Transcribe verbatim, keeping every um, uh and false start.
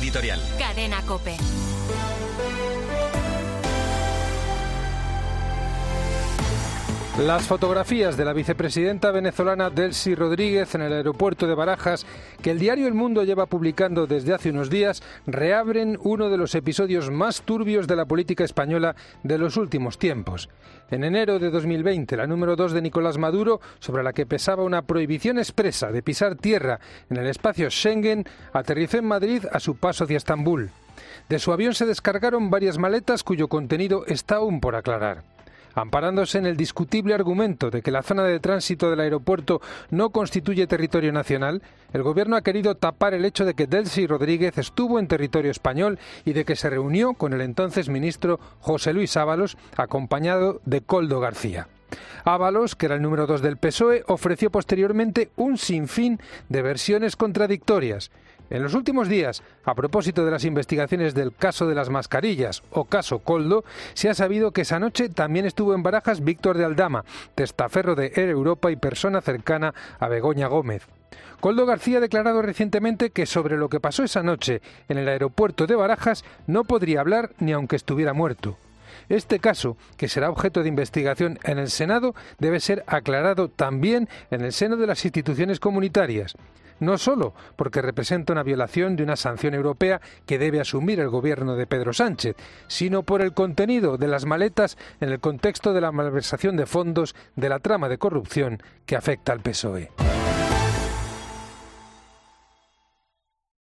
editorial. Cadena COPE. Las fotografías de la vicepresidenta venezolana Delcy Rodríguez en el aeropuerto de Barajas, que el diario El Mundo lleva publicando desde hace unos días, reabren uno de los episodios más turbios de la política española de los últimos tiempos. En enero de dos mil veinte, la número dos de Nicolás Maduro, sobre la que pesaba una prohibición expresa de pisar tierra en el espacio Schengen, aterrizó en Madrid a su paso hacia Estambul. De su avión se descargaron varias maletas cuyo contenido está aún por aclarar. Amparándose en el discutible argumento de que la zona de tránsito del aeropuerto no constituye territorio nacional, el Gobierno ha querido tapar el hecho de que Delcy Rodríguez estuvo en territorio español y de que se reunió con el entonces ministro José Luis Ábalos, acompañado de Koldo García. Ábalos, que era el número dos del P S O E, ofreció posteriormente un sinfín de versiones contradictorias. En los últimos días, a propósito de las investigaciones del caso de las mascarillas o caso Koldo, se ha sabido que esa noche también estuvo en Barajas Víctor de Aldama, testaferro de Air Europa y persona cercana a Begoña Gómez. Koldo García ha declarado recientemente que sobre lo que pasó esa noche en el aeropuerto de Barajas no podría hablar ni aunque estuviera muerto. Este caso, que será objeto de investigación en el Senado, debe ser aclarado también en el seno de las instituciones comunitarias. No solo porque representa una violación de una sanción europea que debe asumir el gobierno de Pedro Sánchez, sino por el contenido de las maletas en el contexto de la malversación de fondos de la trama de corrupción que afecta al P S O E.